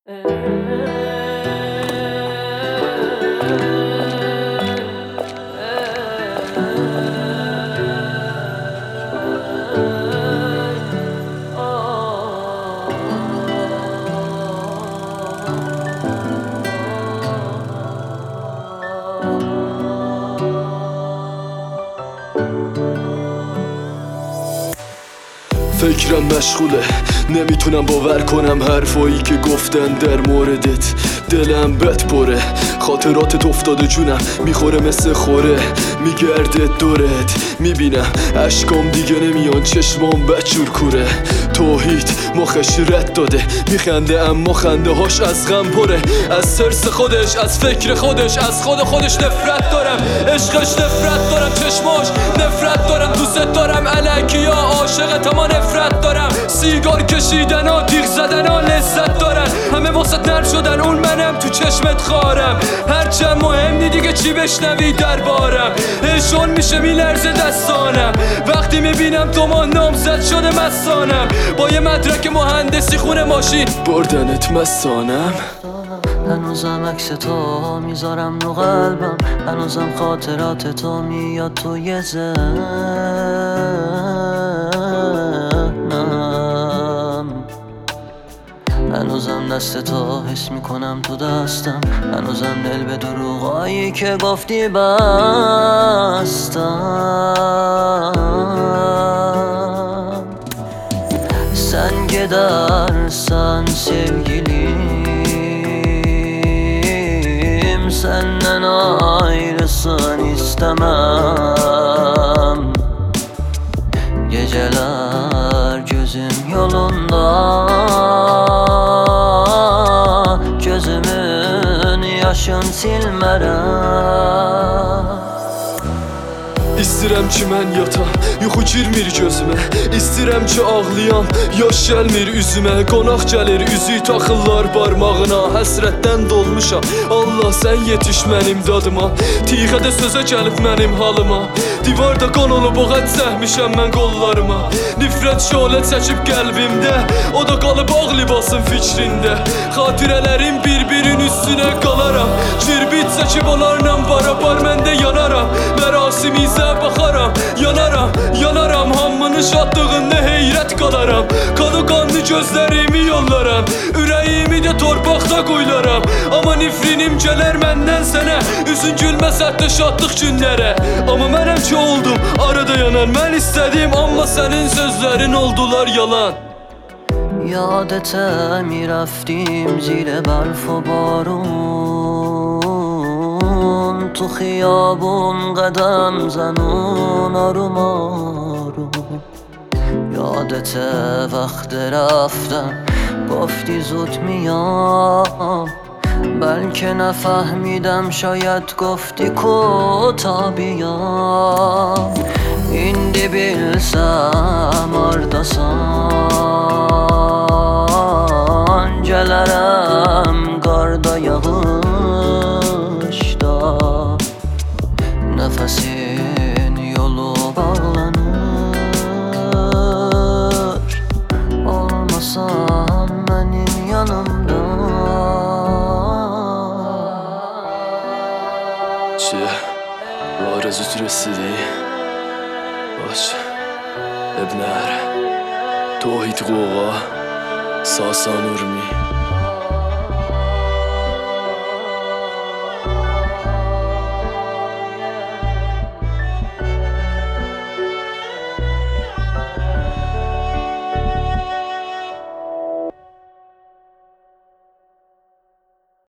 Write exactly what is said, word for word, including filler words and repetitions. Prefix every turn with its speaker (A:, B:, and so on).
A: فکرم مشغوله، نمیتونم باور کنم حرفایی که گفتن در موردت. دلم بد پره، خاطراتت افتاده جونم، میخوره مثل خوره، میگرده دورت. میبینم اشکام دیگه نمیان، چشمام بچور کوره. توحید مخش رد داده، میخنده اما خنده هاش از غم پره. از سرس خودش، از فکر خودش، از خود خودش نفرت دارم. عشقش نفرت دارم، چشماش نفرت دارم. دوست دارم الکی ها، عاشقت اما نفرت دارم. سیگار کشیدن ها، دیغ زدن ها لذت دارن. همه واسط نر شدن، اون منم تو چشمت خارم. هرچند مهم نی دیگه چی بشنوی دربارم. هشون میشه میلرزه دستانم وقتی میبینم تو ما نامزد شده مستانم. با یه مدرک مهندسی خونه ماشین بردنت مستانم.
B: هنوزم عکس تو میذارم رو قلبم، هنوزم خاطرات تو میاد توی ذهنم، هنوزم دست تو حس میکنم تو دستم، هنوزم دل به دروغایی که گفتی bastım. Sen gidersen sevgilim, senden ayrısın istemem. Geceler gözüm yolunda, gözümün yaşın silmerəm.
A: İstəyirəm ki mən yatam, yuxu girmir gözümə. İstəyirəm ki ağlayan, yaş gəlmir üzümə. Qonaq gəlir, üzük taxırlar barmağına. Həsrətdən dolmuşam, Allah sən yetiş mənim dadıma. Tiyxədə sözə gəlib mənim halıma. Divarda qan olub oğat səhmişəm mən qollarıma. Nifrət şölə çəkib qəlbimdə, o da qalıb ağ libasın fikrində. Xatirələrim bir-birin üstünə qalaram. Kirbit çəkib onlarla barabar məndə yanaram. Mərasimizə baxaram, yanaram, yanaram. Hamının şadlığında heyrət qalaram. Kanı qanlı gözlərimi yollaram, ürəyimi də torpaqda qoylaram. Amma nifrinim gələr məndən sənə, üzün gülməz hətta şadlıq günlərə. Amma mənəm ki oldum arada yanan, mən istədim amma sənin sözlərin oldular yalan.
B: یادته میرفتیم زیر برف و بارون، تو خیابون قدم زنون آروم آروم. یادته وقت رفتن گفتی زود میام، بلکه نفهمیدم شاید گفتی کوتا بیام. İndi bilsem ardasan, gələrəm qarda yağışda. Nəfəsin yolu bağlanır, olmasan mənim yanımda.
A: چه آرزوت رسیدی؟ باشه اب نره. توحید قوقا ساسان ارمی